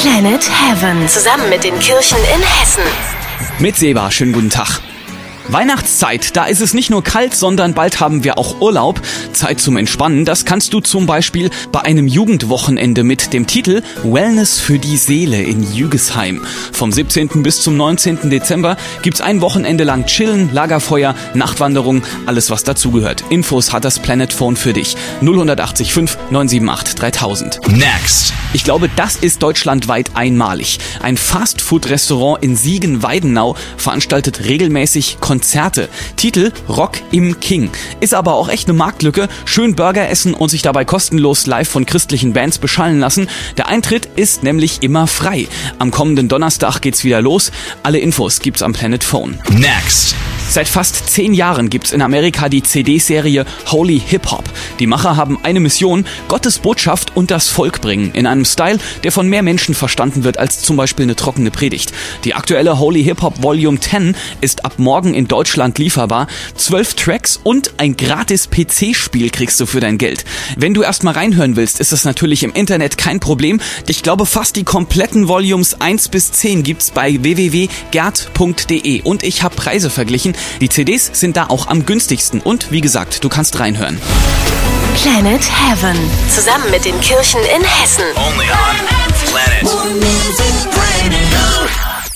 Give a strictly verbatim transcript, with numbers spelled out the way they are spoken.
Planet Heaven. Zusammen mit den Kirchen in Hessen. Mit Seba, schönen guten Tag. Weihnachtszeit, da ist es nicht nur kalt, sondern bald haben wir auch Urlaub. Zeit zum Entspannen, das kannst du zum Beispiel bei einem Jugendwochenende mit dem Titel Wellness für die Seele in Jügesheim. Vom siebzehnten bis zum neunzehnten Dezember gibt's ein Wochenende lang Chillen, Lagerfeuer, Nachtwanderung, alles was dazugehört. Infos hat das Planet Phone für dich. null acht fünf neun sieben acht dreitausend. Next. Ich glaube, das ist deutschlandweit einmalig. Ein Fastfood-Restaurant in Siegen-Weidenau veranstaltet regelmäßig Konzerte. Titel Rock im King. Ist aber auch echt eine Marktlücke. Schön Burger essen und sich dabei kostenlos live von christlichen Bands beschallen lassen. Der Eintritt ist nämlich immer frei. Am kommenden Donnerstag geht's wieder los. Alle Infos gibt's am Planet Phone. Next. Seit fast zehn Jahren gibt's in Amerika die C D-Serie Holy Hip Hop. Die Macher haben eine Mission: Gottes Botschaft und das Volk bringen. In einem Style, der von mehr Menschen verstanden wird als zum Beispiel eine trockene Predigt. Die aktuelle Holy Hip Hop Volume zehn ist ab morgen in Deutschland lieferbar. Zwölf Tracks und ein gratis P C-Spiel kriegst du für dein Geld. Wenn du erstmal reinhören willst, ist das natürlich im Internet kein Problem. Ich glaube, fast die kompletten Volumes eins bis zehn gibt's bei w w w punkt gerd punkt d e. Und ich habe Preise verglichen. Die C Ds sind da auch am günstigsten. Und wie gesagt, du kannst reinhören. Planet Heaven. Zusammen mit den Kirchen in Hessen. Only on Planet.